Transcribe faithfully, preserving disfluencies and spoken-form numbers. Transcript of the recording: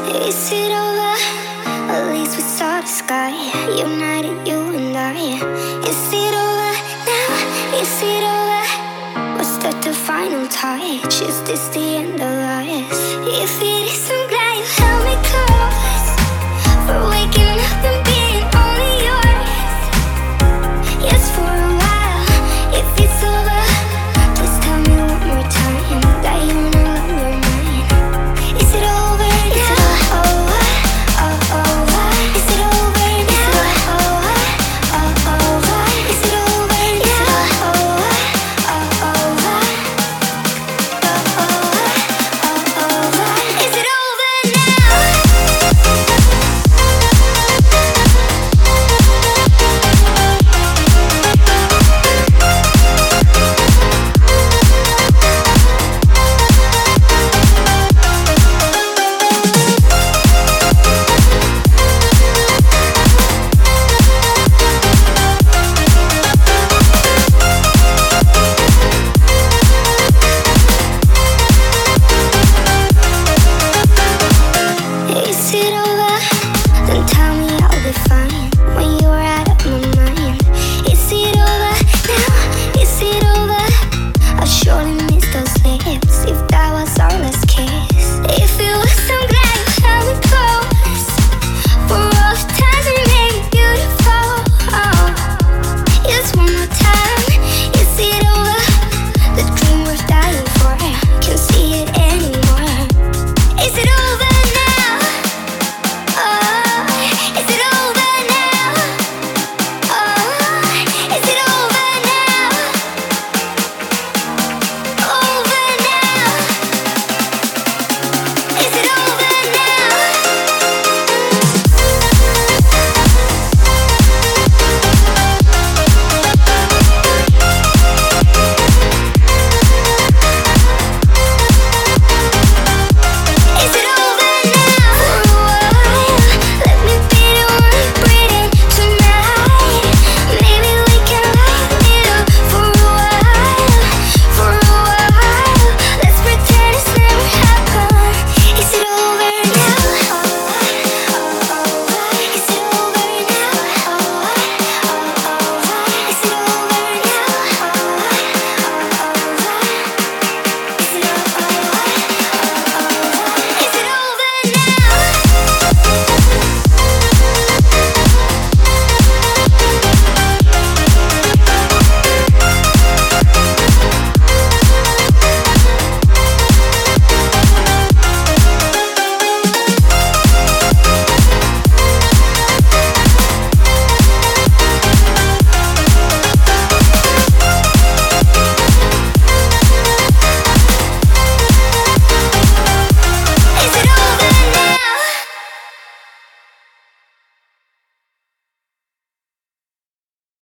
Is it over? At least we saw the sky, united, you and I. Is it over now? Is it over? Was that the final touch? Is this the end of us? If it is, I'm glad